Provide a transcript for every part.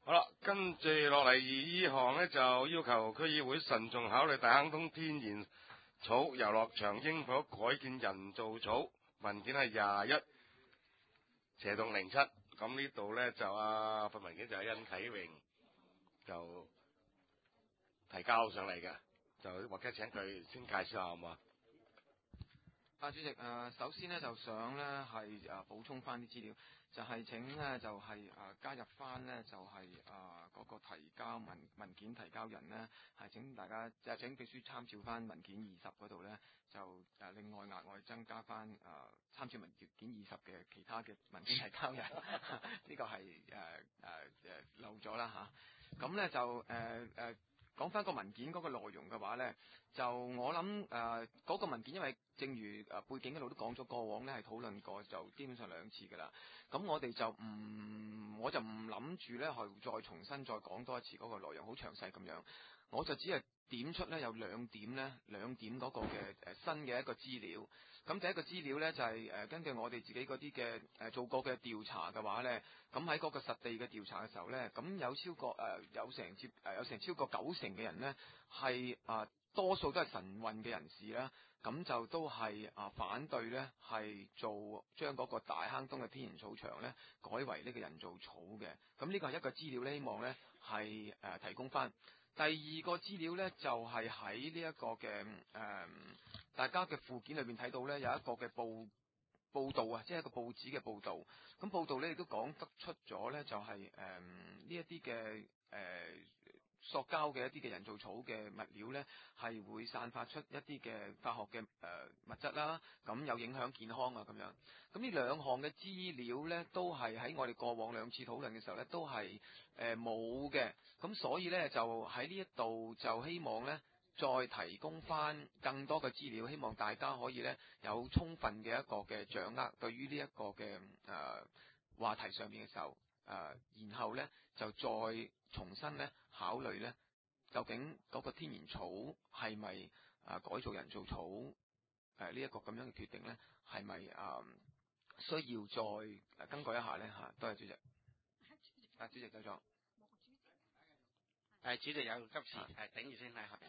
好啦，跟住落嚟呢項呢，就要求區議會慎重考慮大坑東天然草遊樂場應否改建人造草，文件係21/07。咁呢度呢，就份文件就係殷啟榮就提交上嚟嘅，就或者請佢先介紹下好嘛？ 主席，首先呢，就想呢係補充翻啲資料，就係請呢就係加入翻呢就係嗰個提交文件提交人呢，係請大家請秘書參照翻文件20嗰度呢，就另外額外增加翻參照文件20嘅其他嘅文件提交人，呢個係漏咗啦嚇。咁呢就講翻個文件嗰個內容嘅話呢，就我諗嗰個文件，因為正如背景嗰度都講咗，過往呢係討論過，就基本上2次㗎啦。咁我哋就我就唔諗住呢係再重新再講多一次嗰個內容，好詳細咁樣。我就只係點出呢有2點嗰個嘅新嘅一個資料。咁第一個資料呢，就係根據我哋自己嗰啲嘅做過嘅調查嘅話呢，咁喺嗰個實地嘅調查嘅時候呢，咁有超過有成超過90%嘅人呢，係多數都係晨運嘅人士啦，咁就都係反對呢係將嗰個大坑東嘅天然草場呢改為呢個人造草嘅。咁呢個係一個資料呢，希望呢係提供翻。第二個資料呢，就係喺呢一個嘅大家嘅附件裏面睇到呢，有一個嘅報道啊，即係一個報紙嘅報道。咁報道呢亦都講得出咗呢，就係呢一啲嘅塑膠嘅一啲嘅人造草嘅物料呢，係會散發出一啲嘅化學嘅物質啦，咁有影響健康啊咁樣。咁呢2項嘅資料呢，都係喺我哋過往2次討論嘅時候呢，都係冇嘅。咁所以呢，就喺呢一度就希望呢，再提供翻更多嘅資料，希望大家可以呢有充分嘅一個嘅掌握，對於呢一個嘅話題上面嘅時候，然後呢，就再重新呢考慮呢，究竟嗰個天然草係咪改造人造草呢一個咁樣嘅決定呢，係咪需要再更改一下呢？嚇？多謝主席。主席走咗。 主席有急事，頂住先喺後邊。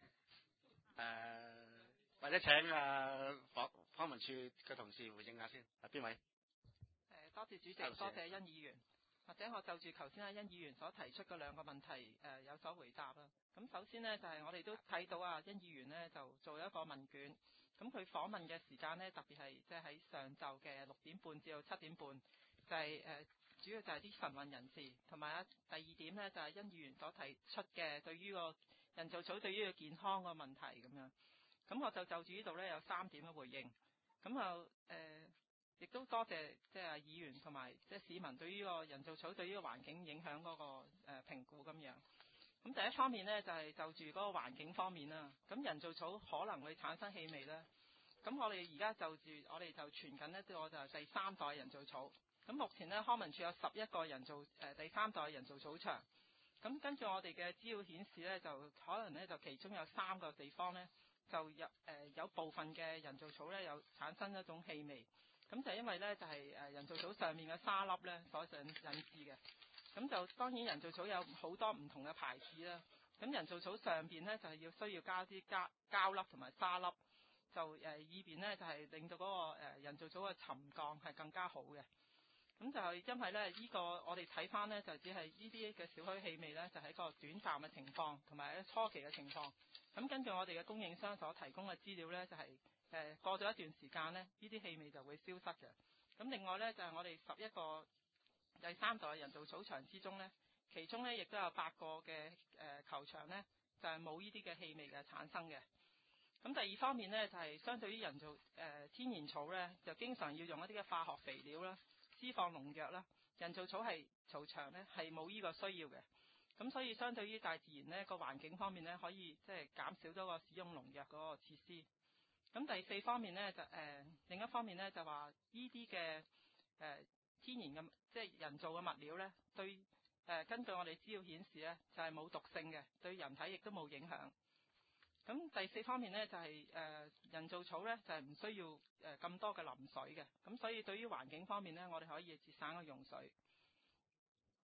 或者請康文署嘅同事回應下先。邊位？ 多謝主席，多謝殷議員。或者我就住頭先殷議員所提出嘅2個問題有所回答啦。咁首先呢，就係我哋都睇到殷議員呢就做一個問卷，咁佢訪問嘅時間呢，特別係即係喺上晝嘅6點半至到7點半，就係主要就係啲晨運人士，同埋第2點呢，就係殷議員所提出嘅對於個人造草對於個健康個問題咁樣。咁我就住呢度呢，有3點嘅回應。咁亦都多謝即係議員同埋即係市民對於個人造草對於個環境影響嗰個評估咁樣。咁第一方面呢，就係就住嗰個環境方面啦。咁人造草可能會產生氣味呢。咁我哋而家我哋就傳緊呢個就係第3代人造草。咁目前呢，康文署有11個第3代人造草場。咁根據我哋嘅資料顯示呢，就可能呢，就其中有3個地方呢，就有部分嘅人造草呢，有產生一種氣味。咁就因為呢，就係人造草上面嘅沙粒呢所引致嘅。咁就當然人造草有好多唔同嘅牌子啦。咁人造草上邊呢，就係需要加啲膠粒同埋沙粒，就以便呢，就係令到嗰個人造草嘅沉降係更加好嘅。咁就係因為呢，呢個我哋睇翻呢，就只係呢啲嘅少許氣味呢，就係一個短暫嘅情況同埋初期嘅情況。咁根據我哋嘅供應商所提供嘅資料呢，就係過咗一段時間呢，呢啲氣味就會消失嘅。咁另外呢，就係我哋11個第3代人造草場之中呢，其中呢亦都有8個嘅球場呢，就係冇呢啲嘅氣味嘅產生嘅。咁第2方面呢，就係相對於天然草呢，就經常要用一啲嘅化學肥料啦、施放農藥啦。人造草場呢係冇呢個需要嘅。咁所以相對於大自然呢個環境方面呢，可以即係減少咗個使用農藥嗰個設施。咁第4方面呢，另一方面呢，就話呢啲嘅天然嘅即係人造嘅物料呢，對根據我哋資料顯示呢，就係冇毒性嘅，對人體亦都冇影響。咁第4方面呢，就係人造草呢，就係唔需要咁多嘅淋水嘅，咁所以對於環境方面呢，我哋可以節省個用水。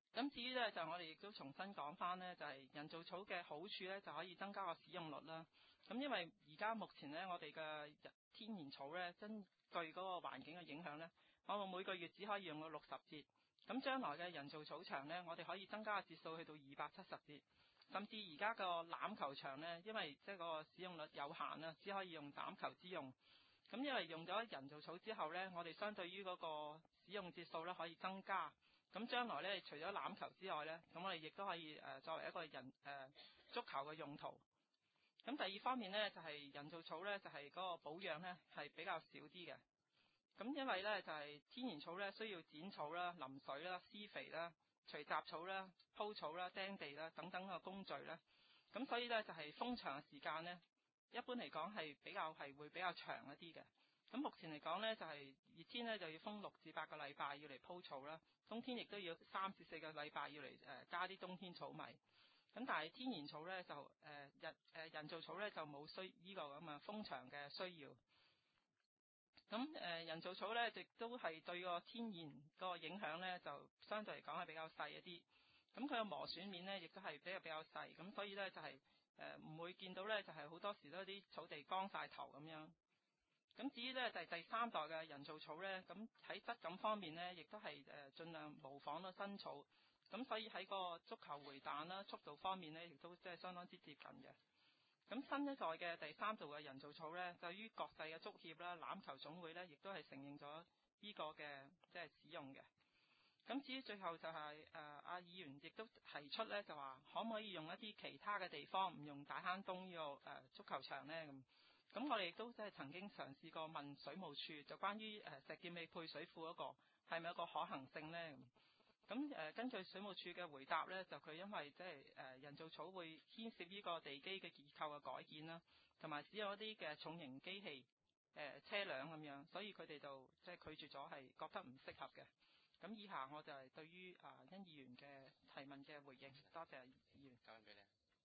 咁至於咧就我哋亦都重新講翻咧，就係人造草嘅好處咧，就可以增加個使用率啦。咁因為而家目前咧，我哋嘅天然草咧，根據嗰個環境嘅影響咧，我哋每個月只可以用到60節。咁將來嘅人造草場咧，我哋可以增加個節數去到270節。甚至而家個欖球場咧，因為即係個使用率有限啦，只可以用欖球之用。咁因為用咗人造草之後咧，我哋相對於嗰個使用節數咧可以增加。咁將來咧，除咗欖球之外咧，咁我哋亦都可以作為一個足球嘅用途。咁第二方面咧，就係人造草咧，就係嗰個保養咧係比較少啲嘅。咁因為咧就係天然草咧需要剪草啦、淋水啦、施肥啦、除雜草啦、鋪草啦、釘地啦等等嘅工序啦。咁所以咧就係封場嘅時間咧，一般嚟講係會比較長一啲嘅。咁目前嚟講咧，就係熱天咧就要封6至8個禮拜要嚟鋪草啦，冬天亦都要3至4個禮拜要嚟加啲冬天草米。咁但係天然草咧就人造草咧就冇呢個咁嘅封場嘅需要。咁人造草咧亦都係對個天然個影響咧就相對嚟講係比較細一啲。咁佢個磨損面咧亦都係比較細，咁所以咧就係唔會見到咧就係好多時都啲草地光晒頭咁樣。咁至於咧就係第3代嘅人造草咧，咁喺質感方面咧，亦都係盡量模仿到新草，咁所以喺個足球回彈啦、速度方面咧，亦都即係相當之接近嘅。咁新一代嘅第3代嘅人造草咧，對於國際嘅足協啦、欖球總會咧，亦都係承認咗呢個嘅即係使用嘅。咁至於最後就係阿議員亦都提出咧，就話可唔可以用一啲其他嘅地方，唔用大坑東呢個足球場咧咁。咁我哋亦都即係曾經嘗試過問水務署，就關於石硤尾配水庫嗰個係咪有個可行性咧？咁根據水務署嘅回答咧，就佢因為即係人造草會牽涉呢個地基嘅結構嘅改建啦，同埋只有一啲嘅重型機器車輛咁樣，所以佢哋就即係拒絕咗，係覺得唔適合嘅。咁以下我就係對於殷議員嘅提問嘅回應，多謝議員。 交翻俾你。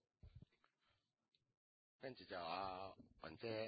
跟住就雲姐。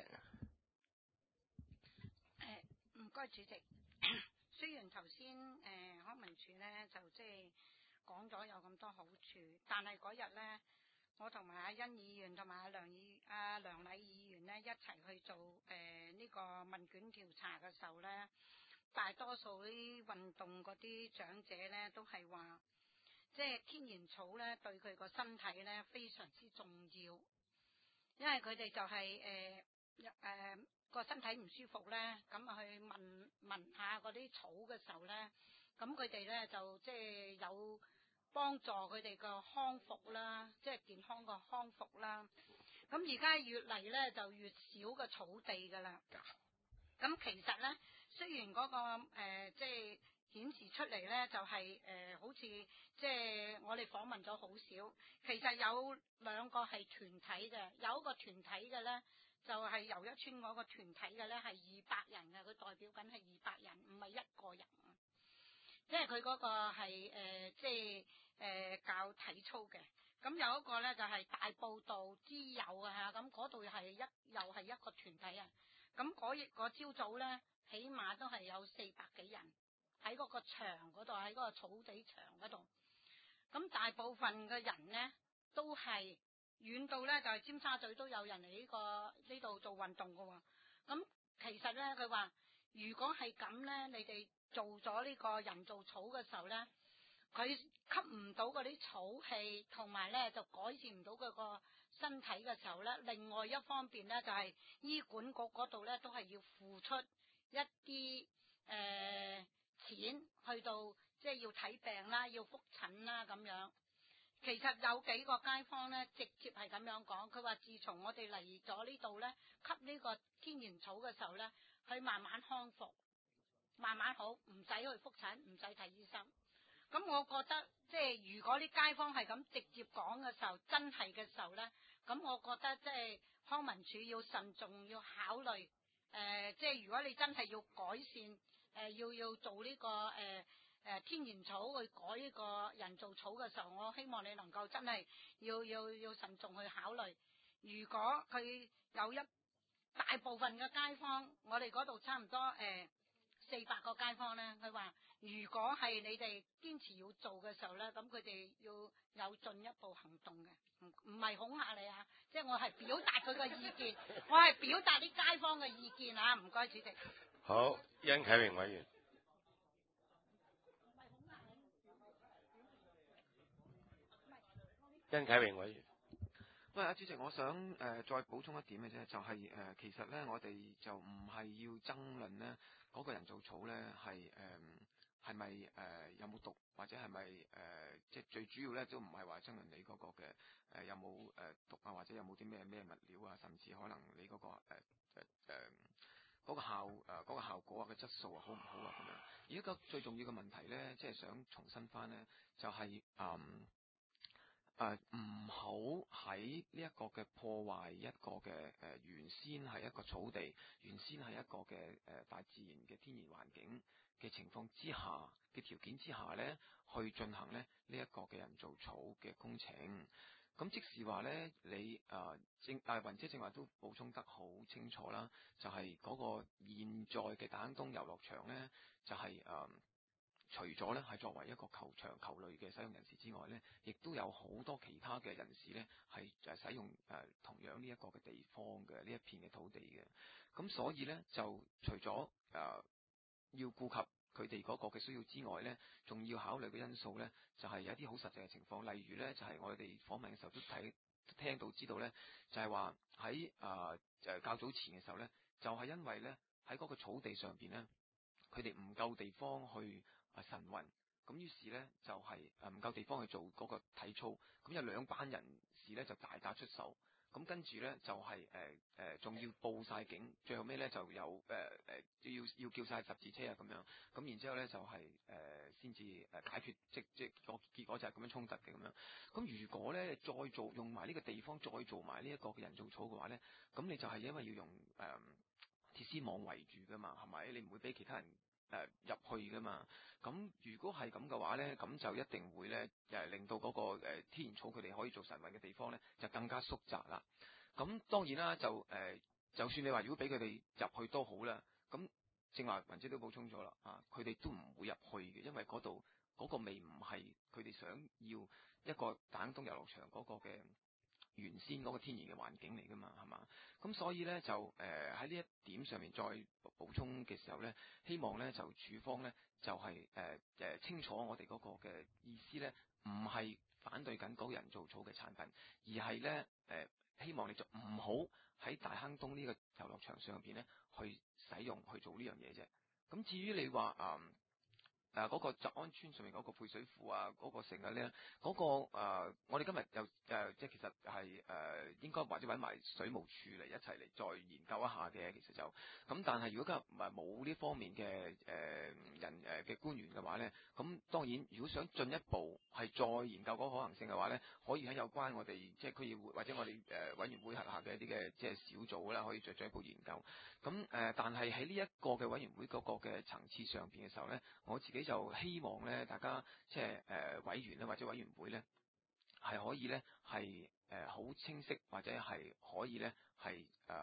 唔該主席。雖然頭先康文署咧就即係講咗有咁多好處，但係嗰日咧，我同埋阿殷議員同埋阿梁禮議員咧一齊去做呢個問卷調查嘅時候咧，大多數啲運動嗰啲長者咧都係話，即係天然草咧對佢個身體咧非常之重要。因為佢哋就係個身體唔舒服咧，咁啊去聞下嗰啲草嘅時候咧，咁佢哋咧就即係有幫助佢哋個康復啦，即係健康個康復啦。咁而家越嚟咧就越少個草地噶啦。咁其實咧，雖然嗰個即係顯示出嚟咧，就係好似即係我哋訪問咗好少，其實有2個係團體嘅，有一個團體嘅咧就係由一村嗰個團體嘅咧係200人嘅，佢代表緊係200人，唔係1個人啊。即係佢嗰個係即係教體操嘅。咁有一個咧就係大埔道之友啊，咁嗰度又係一個團體啊。咁嗰朝早咧，起碼都係有400幾人喺嗰個場嗰度，喺嗰個草地場嗰度。咁大部分嘅人咧，都係遠到咧，就係尖沙咀都有人嚟呢度做運動㗎喎。咁其實咧，佢話如果係咁咧，你哋做咗呢個人造草嘅時候咧，佢吸唔到嗰啲草氣，同埋咧就改善唔到佢個身體嘅時候咧，另外一方面咧就係醫管局嗰度咧都係要付出一啲錢去到即係要睇病啦，要覆診啦咁樣。其實有幾個街坊咧直接係咁樣講，佢話自從我哋嚟咗呢度咧吸呢個天然草嘅時候咧，佢慢慢康復，慢慢好，唔使去覆診，唔使睇醫生。咁我覺得即係如果啲街坊係咁直接講嘅時候，真係嘅時候咧，咁我覺得即係康文署要慎重，要考慮即係如果你真係要改善要做呢個天然草去改呢個人造草嘅時候，我希望你能夠真係要慎重去考慮。如果佢有大部分嘅街坊，我哋嗰度差唔多400個街坊咧，佢話如果係你哋堅持要做嘅時候咧，咁佢哋要有進一步行動嘅，唔係恐嚇你啊！即係我係表達佢嘅意見，我係表達啲街坊嘅意見啊！唔該，主席。 好，殷啟榮委員。殷啟榮委員。 喂，主席，我想再補充一點嘅啫，就係其實咧，我哋就唔係要爭論咧嗰個人造草咧係咪有冇毒，或者係咪即係最主要咧都唔係話爭論你嗰個嘅有冇毒啊，或者有冇啲咩物料啊，甚至可能你嗰個嗰個效果啊嘅質素啊好唔好啊咁樣。而一個最重要嘅問題咧，即係想重申翻咧，就係唔好喺呢一個嘅破壞一個嘅原先係一個草地，原先係一個嘅大自然嘅天然環境嘅情況之下嘅條件之下咧，去進行咧呢一個嘅人造草嘅工程。咁即是話咧，你雲姐正話都補充得好清楚啦，就係嗰個現在嘅大坑東遊樂場咧，就係除咗咧係作為一個球場球類嘅使用人士之外咧，亦都有好多其他嘅人士咧係使用同樣呢一個嘅地方嘅呢一片嘅土地嘅。咁所以咧就除咗要顧及佢哋嗰個嘅需要之外咧，仲要考慮嘅因素咧就係有一啲好實際嘅情況，例如咧就係我哋訪問嘅時候都聽到知道咧，就係話喺較早前嘅時候咧，就係因為咧喺嗰個草地上邊咧，佢哋唔夠地方去晨運，咁於是咧就係唔夠地方去做嗰個體操，咁有兩班人士咧就大打出手，咁跟住咧就係仲要報晒警，最後尾咧就有要叫晒十字車啊咁樣，咁然之後咧就係先至解決，即個結果就係咁樣衝突嘅咁樣。咁如果咧再做用埋呢個地方再做埋呢一個嘅人造草嘅話咧，咁你就係因為要用鐵絲網圍住噶嘛，係咪？你唔會俾其他人入去噶嘛？咁如果係咁嘅話咧，咁就一定會咧令到嗰個天然草佢哋可以做晨運嘅地方咧，就更加縮窄啦。咁當然啦，就算你話如果俾佢哋入去都好啦，咁正話雲姐都補充咗啦，佢哋都唔會入去嘅，因為嗰度嗰個味唔係佢哋想要一個大坑東遊樂場嗰個嘅原先嗰個天然嘅環境嚟噶嘛，係嘛？咁所以咧就喺呢一點上面再補充嘅時候咧，希望咧就署方咧就係清楚我哋嗰個嘅意思咧，唔係反對緊嗰個人造草嘅產品，而係咧希望你就唔好喺大坑東呢個遊樂場上邊咧去使用去做呢樣嘢啫。咁至於你話嗰個澤安村上面嗰個配水庫啊，嗰個成日咧，嗰個我哋今日又即係其實係應該或者揾埋水務署嚟一齊嚟再研究一下嘅，其實就咁。但係如果今日冇呢方面嘅人嘅官員嘅話咧，咁當然如果想進一步係再研究嗰個可行性嘅話咧，可以喺有關我哋即係區議會或者我哋委員會轄下嘅一啲嘅即係小組啦，可以再進一步研究。咁但係喺呢一個嘅委員會嗰個嘅層次上邊嘅時候咧，我自己就希望咧，大家即係委員咧或者委員會咧，係可以咧係好清晰或者係可以咧係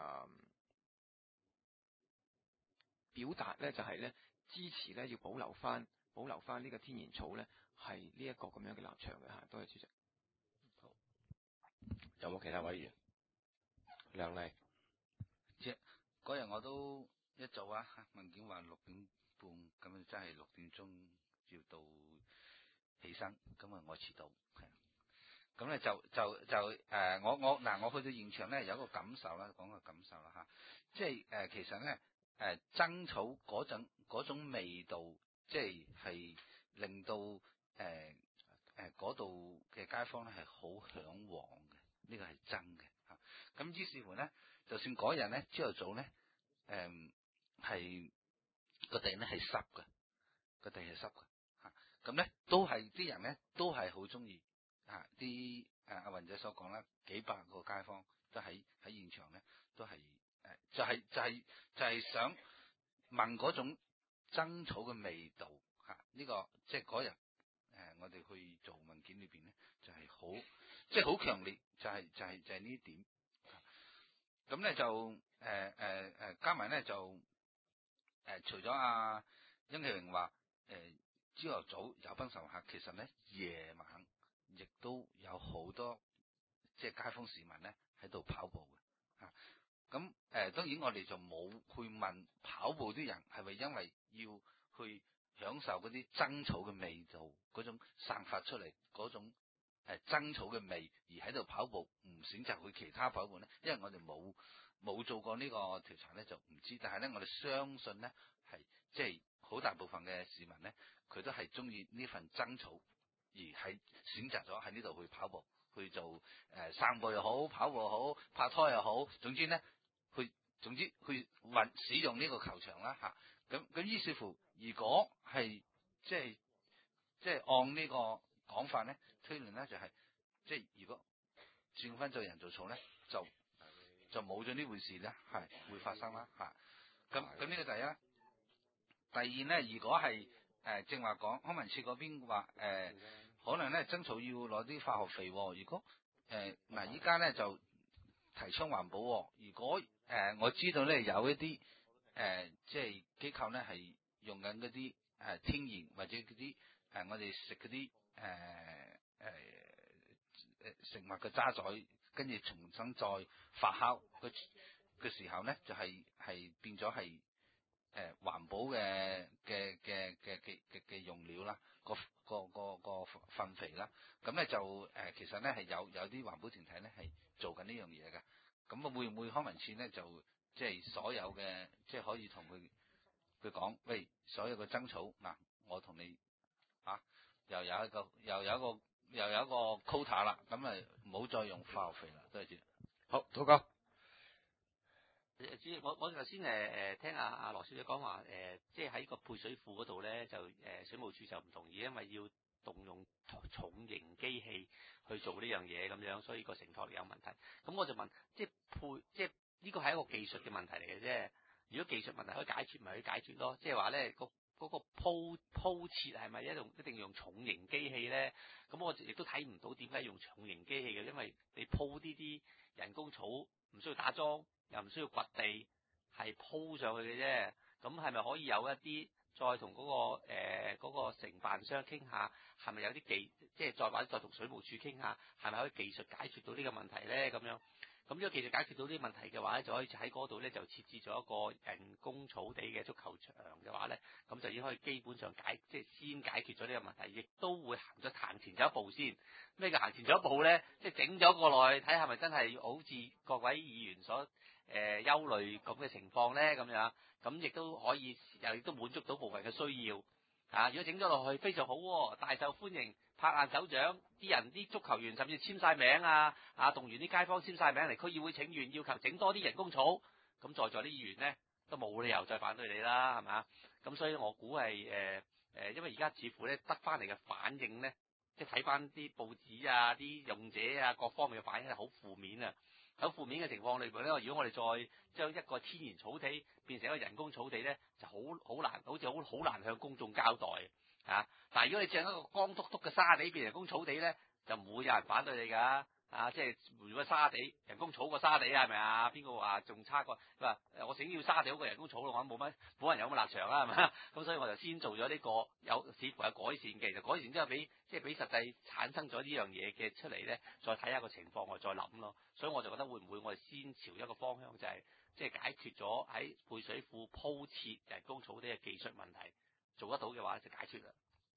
表達咧就係咧支持咧要保留翻呢個天然草咧係呢一個咁樣嘅立場嘅嚇。多謝主席。 好，有冇其他委員？梁麗。 嗰日我都一早文件話6點半，咁真係6點鐘要到起身，咁我遲到，咁咧我去到現場咧有一個感受啦，講個感受啦嚇，即係其實咧爭草嗰種味道，即係令到嗰度嘅街坊咧係好嚮往嘅，呢個係真嘅嚇。咁於是乎咧，就算嗰日咧朝頭早咧，係個地咧係濕嘅，咁咧都係啲人咧都係好中意啲阿雲姐所講啦，幾百個街坊都喺現場咧，都係就係想問嗰種爭草嘅味道呢個即係嗰日我哋去做文件裏邊咧就係好即係好強烈，就係呢點。咁咧就加埋咧就除咗殷啟榮話朝頭早有賓神客，其實咧夜晚亦都有好多即係街坊市民咧喺度跑步嘅。咁當然我哋就冇去問跑步啲人係咪因為要去享受嗰啲爭草嘅味道，嗰種散發出嚟嗰種爭草嘅味而喺度跑步，唔選擇去其他跑步呢？因為我哋冇做過呢個調查呢，就唔知。但係呢，我哋相信呢係即係好大部分嘅市民呢，佢都係中意呢份爭草，而係選擇咗喺呢度去跑步，去做散步又好，跑步又好，拍拖又好，總之呢，去使用呢個球場啦嚇。咁於是乎，如果係即係按呢個講法呢，推論呢就係即係如果轉翻做人造草呢，就冇咗呢回事呢，係會發生啦嚇。咁呢個第一啦。第二呢，如果係正話講康文署嗰邊話可能呢爭草要攞啲化學肥喎。如果嗱依家呢就提倡環保喎。如果我知道呢有一啲即係機構呢係用緊嗰啲天然或者嗰啲我哋食嗰啲食物嘅渣滓，跟住重新再發酵嘅時候呢，就係變咗係環保嘅用料啦，個糞肥啦。咁呢就其實呢係有啲環保團體呢係做緊呢樣嘢嘅。咁會唔會康文署呢就即係所有嘅即係可以同佢講，喂，所有嘅爭草嗱，我同你又有一個 quota 啦，咁啊唔好再用化學肥啦。多謝。 好，土哥。 主席，我頭先聽阿羅小姐講話即係喺個配水庫嗰度咧，就水務署就唔同意，因為要動用重型機器去做呢樣嘢咁樣，所以個承托力有問題。咁我就問，即係呢個係一個技術嘅問題嚟嘅啫。如果技術問題可以解決，咪去解決咯。即係話咧，嗰個鋪設係咪一定要用重型機器咧？咁我亦都睇唔到點解用重型機器嘅，因為你鋪啲人工草唔需要打樁，又唔需要掘地，係鋪上去嘅啫。咁係咪可以有一啲再同嗰個承辦商傾下，係咪有啲即係再同水務署傾下，係咪可以技術解決到呢個問題咧？咁樣。咁如果技術解決到呢個問題嘅話咧，就可以喺嗰度咧就設置咗一個人工草地嘅足球場嘅話咧，咁就已經可以基本上即係先解決咗呢個問題，亦都會行前咗一步先。咩叫行前咗一步咧？即係整咗過來睇下係咪真係好似各位議員所憂慮咁嘅情況咧咁樣，咁亦都可以亦都滿足到部分嘅需要。如果整咗落去非常好喎，大受歡迎，拍爛手掌，啲足球員甚至簽晒名動員啲街坊簽晒名嚟區議會請願，要求整多啲人工草，咁在座啲議員咧都冇理由再反對你啦，係咪？咁所以我估係因為而家似乎咧得翻嚟嘅反應咧，即係睇翻啲報紙啲用者各方面嘅反應係好負面啊！喺負面嘅情況裏邊咧，如果我哋再將一個天然草地變成一個人工草地咧，就好難，好似好難向公眾交代但係如果你整一個光禿禿嘅沙地變人工草地咧，就唔會有人反對你㗎。即係如果沙地人工草過沙地係咪啊？邊個話仲差過？佢話我整要沙地好過人工草咯，我冇人有咁立場啦，係咪？咁所以我就先做咗呢個似乎有改善嘅，就改善之後俾實際產生咗呢樣嘢嘅出嚟咧，再睇下個情況我再諗咯。所以我就覺得會唔會我哋先朝一個方向，就係即係解決咗喺配水庫鋪設人工草地嘅技術問題，做得到嘅話就解決啦。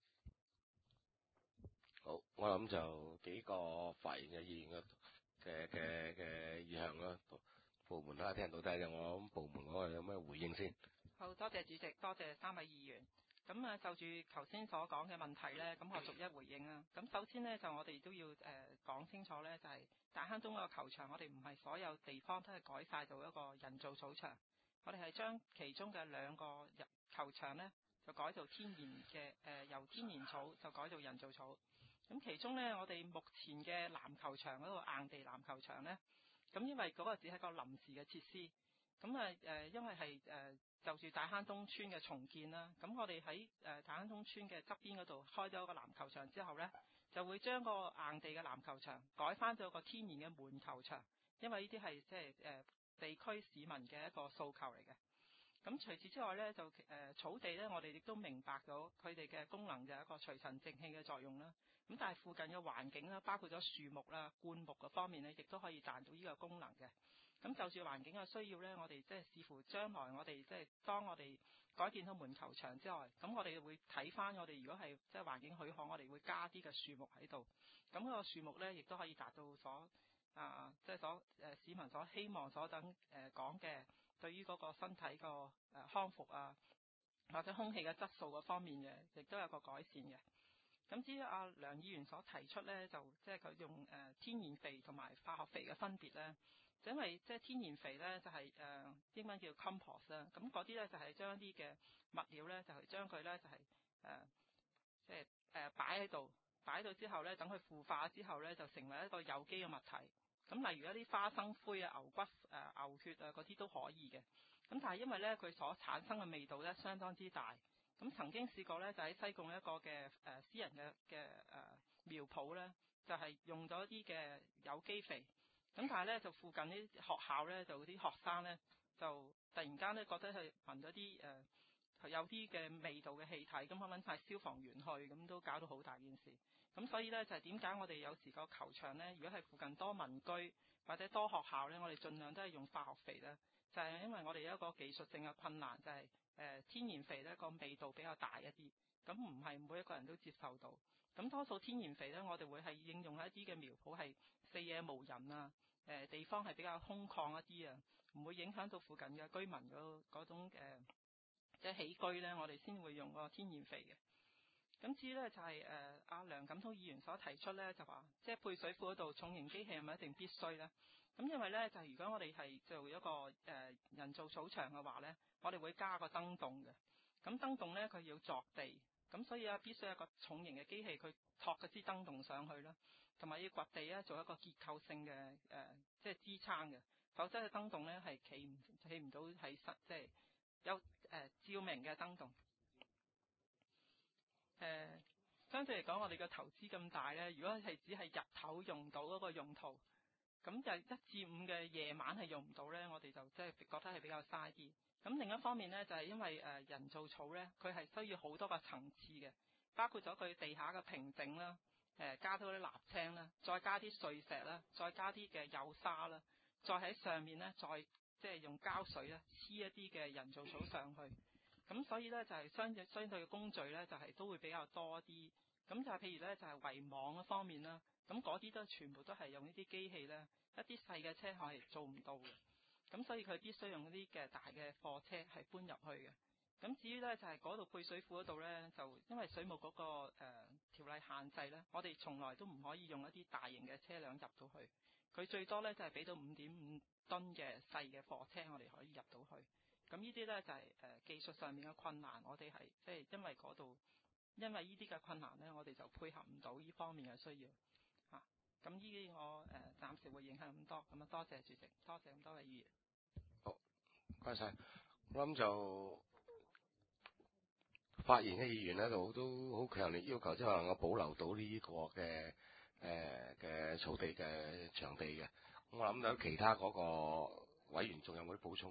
好，我諗就幾個發言嘅議員嘅意向啦，部門啦聽到睇下，我諗部門嗰個有咩回應先。 好多謝主席，多謝3位議員。咁就住頭先所講嘅問題咧，咁我逐一回應啦。咁首先咧就我哋都要講清楚咧，就係大坑東嗰個球場，我哋唔係所有地方都係改晒做一個人造草場，我哋係將其中嘅2個球場咧就改做天然嘅由天然草就改做人造草。咁其中咧，我哋目前嘅籃球場嗰度硬地籃球場咧，咁因為嗰個只係個臨時嘅設施，咁因為係就住大坑東村嘅重建啦，咁我哋喺大坑東村嘅側邊嗰度開咗個籃球場之後咧，就會將個硬地嘅籃球場改翻做個天然嘅滿球場，因為呢啲係即係地區市民嘅一個訴求嚟嘅。 咁除此之外咧，就草地咧，我哋亦都明白到佢哋嘅功能就係一個除塵淨氣嘅作用啦。咁但係附近嘅環境啦，包括咗樹木啦、灌木嘅方面咧，亦都可以達到呢個功能嘅。咁就住環境嘅需要咧，我哋即係視乎將來我哋即係當我哋改建好門球場之外，咁我哋會睇翻我哋如果係即係環境許可，我哋會加啲嘅樹木喺度。咁嗰個樹木咧，亦都可以達到即係市民所希望所等講嘅，對於嗰個身體個康復啊，或者空氣嘅質素嗰方面嘅，亦都有個改善嘅。咁至於阿梁議員所提出咧，就即係佢用天然肥同埋化學肥嘅分別咧，就因為即係天然肥咧就係英文叫 compost 啦，咁嗰啲咧就係將一啲嘅物料咧就係將佢咧就係即係擺喺度，擺到之後咧等佢腐化之後咧就成為一個有機嘅物體。咁例如一啲花生灰啊、牛骨牛血啊嗰啲都可以嘅。咁但係因為咧佢所產生嘅味道咧相當之大。咁曾經試過咧，就喺西貢一個嘅私人嘅苗圃咧，就係用咗一啲嘅有機肥。咁但係咧，就附近啲學校咧，就啲學生咧，就突然間咧覺得係聞咗啲有啲嘅味道嘅氣體，咁揾晒消防員去，咁都搞到好大件事。咁所以咧就係點解我哋有時個球場咧，如果係附近多民居或者多學校咧，我哋盡量都係用化學肥咧，就係因為我哋有一個技術性嘅困難，就係天然肥咧個味道比較大一啲，咁唔係每一個人都接受到。咁多數天然肥咧，我哋會係應用喺一啲嘅苗圃係四野無人啊，地方係比較空曠一啲啊，唔會影響到附近嘅居民嗰種即係起居咧，我哋先會用個天然肥嘅。咁至於咧就係阿梁錦濤議員所提出咧，就話即係配水庫嗰度重型機器係咪一定必須咧？咁因為咧就係如果我哋係做一個人造草場嘅話咧，我哋會加個燈洞嘅。咁燈洞咧佢要鑿地，咁所以必須有一個重型嘅機器佢托嗰支燈洞上去啦，同埋要掘地咧做一個結構性嘅即係支撐嘅，否則嘅燈洞咧係企唔到喺即係有照明嘅燈洞。相對嚟講，我哋嘅投資咁大咧，如果係只係日頭用到嗰個用途，咁就1至5嘅夜晚係用唔到咧，我哋就即係覺得係比較嘥啲。咁另一方面咧，就係因為人造草咧，佢係需要好多個層次嘅，包括咗佢地下嘅平整啦，加多啲瀝青啦，再加啲碎石啦，再加啲嘅幼沙啦，再喺上面咧，再即係用膠水咧黐一啲嘅人造草上去。咁所以咧就係相對嘅工序咧就係都會比較多啲。咁就係譬如咧就係圍網嗰方面啦，咁嗰啲都全部都係用呢啲機器咧，一啲細嘅車係做唔到嘅。咁所以佢必須用嗰啲嘅大嘅貨車係搬入去嘅。咁至於咧就係嗰度配水庫嗰度咧，就因為水務嗰個條例限制咧，我哋從來都唔可以用一啲大型嘅車輛入到去。佢最多咧就係俾到5.5噸嘅細嘅貨車，我哋可以入到去。咁呢啲咧就係技術上面嘅困難，我哋係即係因為嗰度，因為呢啲嘅困難咧，我哋就配合唔到呢方面嘅需要嚇。咁呢啲我暫時會影響咁多，咁啊多謝主席，多謝咁多位議員。 好，唔該晒。我諗就發言嘅議員咧，都好強烈要求，即係話能夠保留到呢個嘅草地嘅場地嘅。我諗到其他嗰個委員仲有冇啲補充？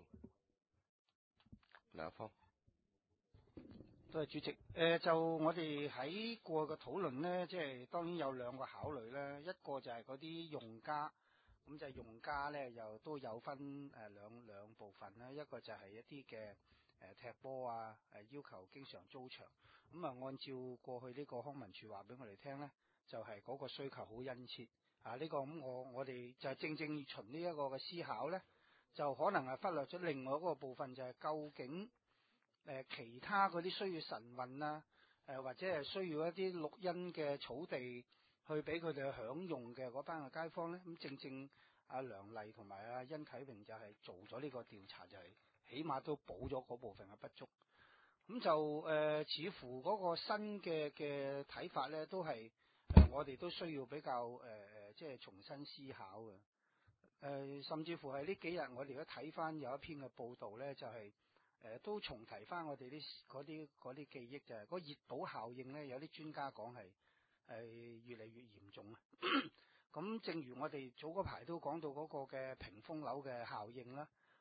梁一方。 多謝主席。就我哋喺過嘅討論咧，即係當然有兩個考慮咧，一個就係嗰啲用家，咁就係用家咧又都有分兩部分啦，一個就係一啲嘅踢波啊，要求經常租場，咁啊按照過去呢個康文署話俾我哋聽咧，就係嗰個需求好殷切啊，呢個咁我哋就正循呢一個嘅思考咧，就可能係忽略咗另外一個部分，就係究竟其他嗰啲需要晨運啊，或者係需要一啲綠茵嘅草地去俾佢哋享用嘅嗰班嘅街坊咧，咁正阿梁麗同埋阿殷啟榮就係做咗呢個調查，就係起碼都補咗嗰部分嘅不足。咁就似乎嗰個新嘅睇法咧，都係我哋都需要比較即係重新思考嘅。甚至乎係呢幾日我哋都睇翻有一篇嘅報導咧，就係都重提翻我哋嗰啲記憶，就係嗰熱島效應咧，有啲專家講係越嚟越嚴重啊。咁正如我哋早嗰排都講到嗰個嘅屏風樓嘅效應啦，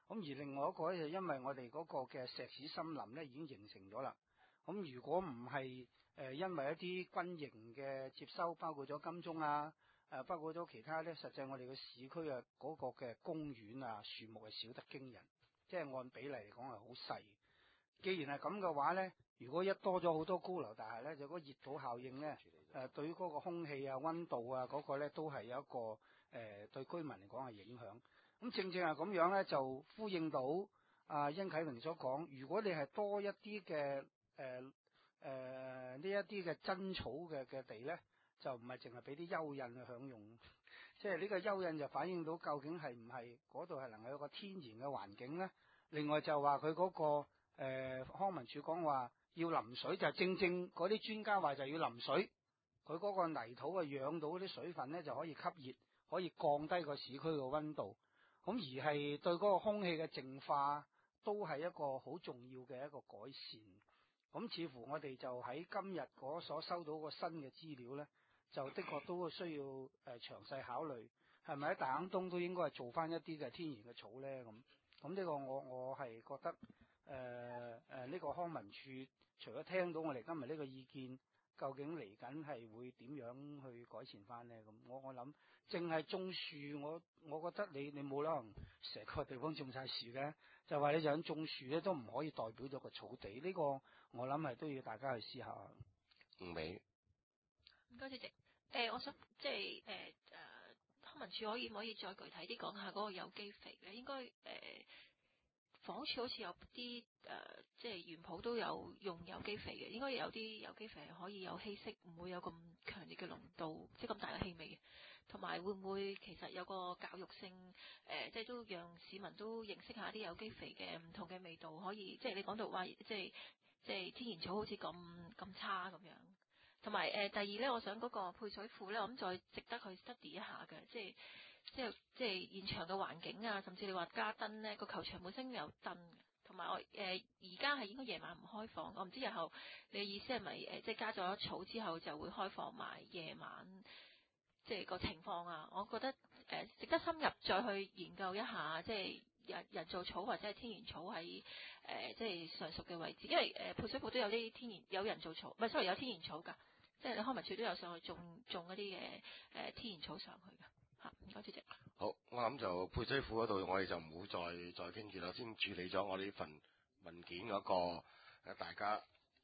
咁而另外一個咧，就因為我哋嗰個嘅石屎森林咧已經形成咗啦。咁如果唔係因為一啲軍營嘅接收，包括咗金鐘啊，包括咗其他咧，實際我哋嘅市區啊嗰個嘅公園啊樹木係少得驚人，即係按比例嚟講係好細。既然係咁嘅話咧，如果一多咗好多高樓大廈咧，就嗰個熱島效應咧，對於嗰個空氣啊、溫度啊嗰個咧都係有一個對居民嚟講係影響。咁正正係咁樣咧，就呼應到殷啟榮所講，如果你係多一啲嘅呢一啲嘅真草嘅地咧，就唔係淨係俾啲蚯蚓去享用，即係呢個蚯蚓就反映到究竟係唔係嗰度係能夠有個天然嘅環境咧。另外就話佢嗰個康文署講話要淋水，就正正嗰啲專家話就要淋水，佢嗰個泥土啊養到啲水分咧就可以吸熱，可以降低個市區嘅溫度。咁而係對嗰個空氣嘅淨化都係一個好重要嘅一個改善。咁似乎我哋就喺今日嗰所收到個新嘅資料咧，就的確都需要詳細考慮，係咪喺大坑東都應該係做翻一啲嘅天然嘅草咧？咁呢個我係覺得呢個康文署除咗聽到我哋今日呢個意見，究竟嚟緊係會點樣去改善翻咧？咁我諗淨係種樹，我覺得你冇可能成個地方種晒樹嘅，就話你就想種樹咧，都唔可以代表咗個草地。呢個我諗係都要大家去思考。 吳美， 唔該主席。我想即係康文署可以唔可以再具體啲講下嗰個有機肥咧？應該房署好似有啲即係園圃都有用有機肥嘅，應該有啲有機肥係可以有稀釋，唔會有咁強烈嘅濃度，即係咁大嘅氣味嘅。同埋會唔會其實有個教育性即係都讓市民都認識下啲有機肥嘅唔同嘅味道，可以即係你講到話即係天然草好似咁差咁樣。同埋第二咧，我想嗰個配水庫咧，我諗再值得去 study 一下嘅，即係現場嘅環境啊，甚至你話加燈咧，個球場本身有燈嘅，同埋我而家係應該夜晚唔開放，我唔知日後你嘅意思係咪即係加咗草之後就會開放埋夜晚，即係個情況啊？我覺得值得深入再去研究一下，即係人造草或者係天然草喺即係上述嘅位置，因為配水庫都有啲有人造草，唔係sorry有天然草㗎。即係你康文署都有上去種一啲嘅天然草上去嘅嚇，唔該主席。 好，我諗就配水庫嗰度，我哋就唔好再傾住啦，先處理咗我呢份文件嗰個大家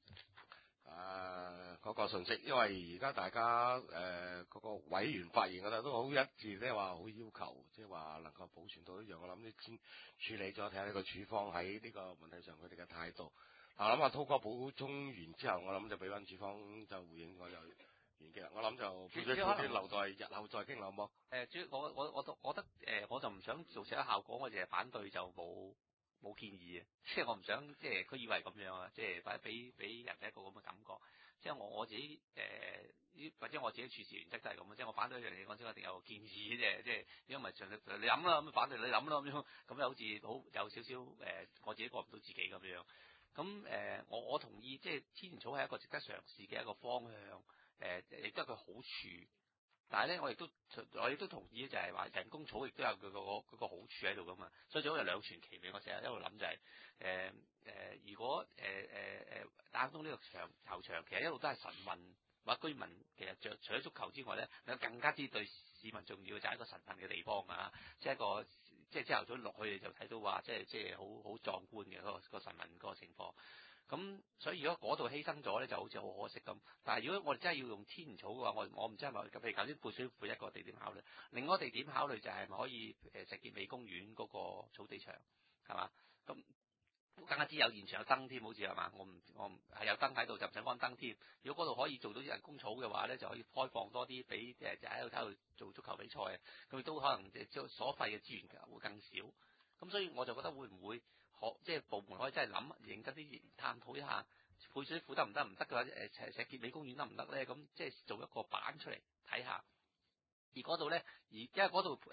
嗰個信息，因為而家大家嗰個委員發言嗰度都好一致咧，話好要求，即係話能夠保存到一樣。我諗你先處理咗，睇下呢個處方喺呢個問題上佢哋嘅態度。我諗滔哥補充完之後，我諗就俾翻處方就回應，我就完結啦。我諗就配水庫啲留待日後再傾好冇？ 主要我覺得我就唔想做成一效果，我淨係反對就冇建議嘅，即係我唔想即係佢以為咁樣啊，即係或者俾人一個咁嘅感覺。即係我自己或者我自己處事原則都係咁，即係我反對一樣嘢嗰陣時，我一定有個建議啫。即係如果唔係純粹你諗啦，咁反對你諗啦咁樣，咁又好似好有少少我自己過唔到自己咁樣。咁我同意，即係天然草係一個值得嘗試嘅一個方向，亦都有佢好處。但係咧，我亦都同意就係話人工草亦都有佢嗰個好處喺度噶嘛。所以最好有兩全其美。我成日一路諗就係如果大坑東呢個球場其實一路都係神運或者居民，其實除咗足球之外咧，有更加之對市民重要就係一個神運嘅地方啊！即係一個。即係朝頭早落去就睇到話，即係好壯觀嘅嗰個神文嗰個情況。咁所以如果嗰度犧牲咗咧，就好似好可惜咁。但係如果我哋真係要用天然草嘅話，我唔知係咪譬如頭先配水庫一個地點考慮，另外一個地點考慮就係咪可以石硤尾公園嗰個草地場係嘛？咁更加之有現場有燈添，好似係嘛？我唔係有燈喺度就唔使安燈添。如果嗰度可以做到啲人工草嘅話咧，就可以開放多啲俾喺度做足球比賽，咁亦都可能將所費嘅資源會更少。咁所以我就覺得會唔會即係部門可以真係諗認真啲探討一下配水庫得唔得？唔得嘅話，石硤尾公園得唔得咧？咁即係做一個版出嚟睇下。而嗰度咧，因為嗰度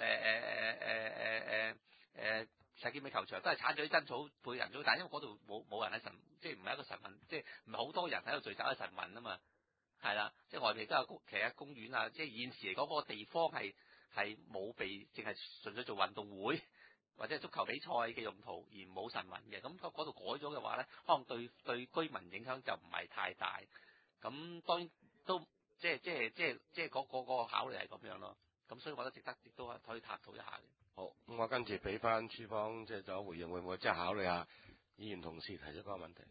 石硤尾球場都係剷咗啲真草配人草，但係因為嗰度冇人喺即係唔係一個神運，即係唔係好多人喺度聚集喺神運啊嘛，係啦，即係外面都有其他公園啊，即係現時嚟講嗰個地方係冇被淨係純粹做運動會， 或者係足球比賽嘅用途而冇神魂嘅，咁嗰度改咗嘅話咧，可能對居民影響就唔係太大。咁當然都即係嗰個考慮係咁樣咯。咁所以我覺得值得亦都係可以探討一下嘅。 好，咁我跟住俾翻處方即係做回應，會唔會即係考慮下議員同事提出嗰個問題？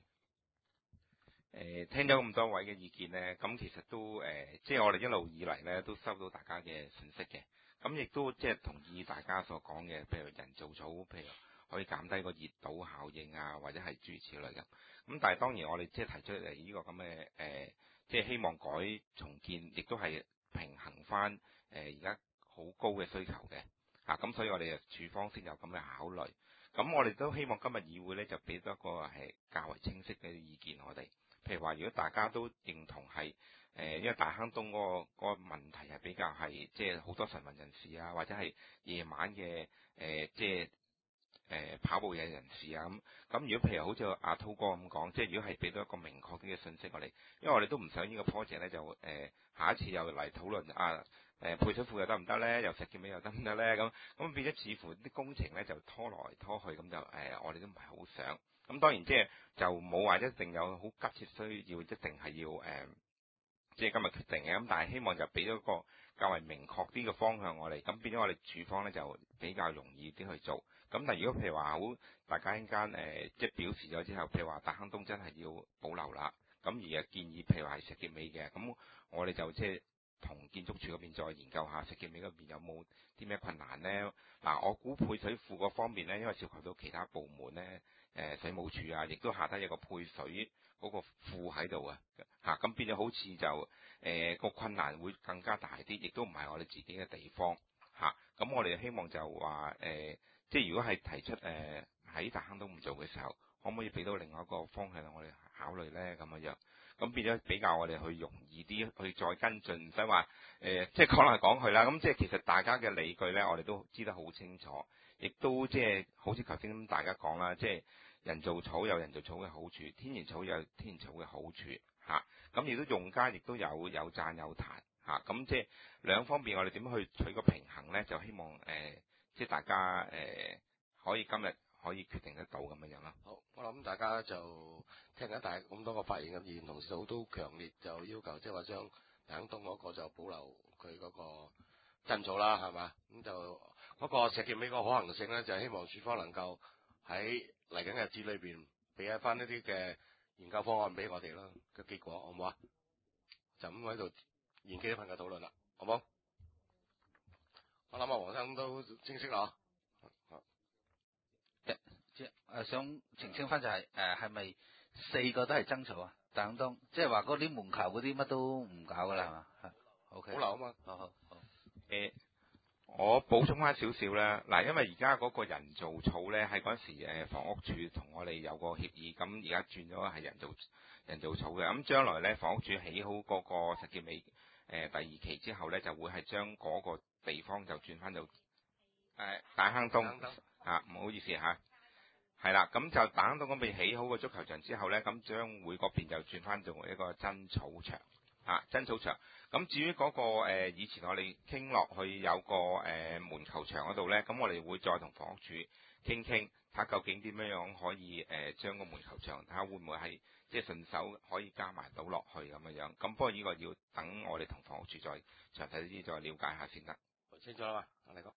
聽咗咁多位嘅意見呢，咁其實都即係我哋一路以嚟呢都收到大家嘅信息嘅，咁亦都即係同意大家所講嘅，譬如人造草，譬如可以減低個熱島效應啊，或者係諸如此類嘅。咁但係當然我哋即係提出嚟呢個咁嘅即係希望改重建，亦都係平衡翻而家好高嘅需求嘅。咁所以我哋處方先有咁嘅考慮。咁我哋都希望今日議會呢就俾多一個係較為清晰嘅意見我哋。譬如話，如果大家都認同係因為大坑東嗰個問題係比較係即係好多晨運人士啊，或者係夜晚嘅即係跑步嘅人士啊咁。如果譬如好似阿滔哥咁講，即係如果係俾到一個明確啲嘅信息我哋，因為我哋都唔想呢個 project 咧就下一次又嚟討論配水庫又得唔得咧？又石硤尾又得唔得咧？咁變咗似乎啲工程咧就拖來拖去，咁就我哋都唔係好想。咁當然即係就冇話一定有好急切需要，一定係要即係今日決定嘅。咁但係希望就俾咗個較為明確啲嘅方向我哋，咁變咗我哋處方咧就比較容易啲去做。咁但係如果譬如話好大家陣間即係表示咗之後，譬如話大坑東真係要保留啦，咁而建議譬如話係石硤尾嘅，咁我哋就即係同建築署嗰邊再研究下石硤尾嗰邊有冇啲咩困難呢？我估配水庫嗰方面呢，因為涉及到其他部門呢。水務署啊，亦都下低有個配水嗰個庫喺度啊，咁變咗好似就個困難會更加大啲，亦都唔係我哋自己嘅地方咁我哋希望就話即係如果係提出喺大坑東唔做嘅時候，可唔可以俾到另外一個方向我哋考慮呢？咁樣，咁變咗比較我哋去容易啲去再跟進，唔使話即係講嚟講去啦。咁即係其實大家嘅理據呢，我哋都知得好清楚，亦都即係好似頭先大家講啦，即係。人造草有人造草嘅好處，天然草有天然草嘅好處咁亦都用家亦都有讚有彈咁即係兩方面我哋點樣去取個平衡呢？就希望即係大家可以今日可以決定得到咁樣咯。 好，我諗大家就聽緊大咁多個發言嘅議員同事都強烈就要求即係話將大坑東嗰個就保留佢嗰個真草啦，係嘛？咁就嗰個石硤尾個可行性咧，就希望署方能夠喺嚟緊日子裏邊俾一翻一啲嘅研究方案俾我哋啦嘅結果，好唔好啊？就咁喺度延期一份嘅討論啦，好唔好？我諗阿黃生都清晰啦， 想澄清翻就係咪4個都係真草啊？大坑東即係話嗰啲門球嗰啲乜都唔搞噶啦，係嘛？OK， 保留啊嘛。 好。 我補充翻少少啦，因為而家嗰個人造草咧，喺嗰陣時房屋署同我哋有個協議，咁而家轉咗係人造草嘅。咁將來咧，房屋署起好嗰個石硤尾第2期之後咧，就會係將嗰個地方就轉翻到大坑東唔好意思係啦，咁就大坑東嗰邊起好個足球場之後咧，咁將會嗰邊就轉翻做一個真草場。真草場，咁至於嗰個以前我哋傾落去有個門球場嗰度呢，咁我哋會再同房屋署傾，睇下究竟點樣可以將個門球場睇下會唔會係即係順手可以加埋到落去咁樣。咁不過呢個要等我哋同房屋署再詳細啲再了解下先得。 清楚啦嘛，你講。